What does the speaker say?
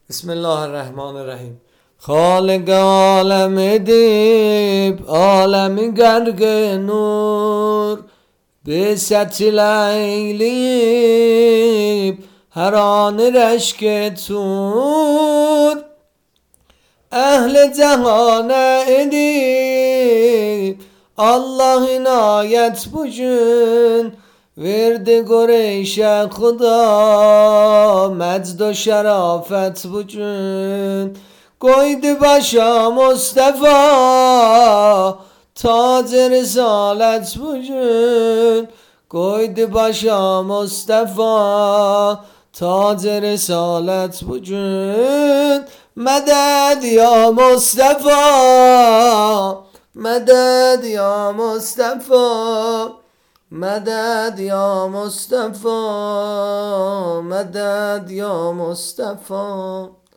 بسم الله الرحمن الرحیم. خالق عالم دیب، عالم گرگ نور، به سطل ایلیب هر آن رشک تور. اهل جهان edip Allah inayet bugün verdi Kureyş'e Xuda mecd و şerafet bugün. Koydu başa Mustafa tac risalet bugün. Koydu başa Mustafa tac risalet bugün. Medet ya Mustafa, medet ya Mustafa, medet ya Mustafa, medet ya Mustafa.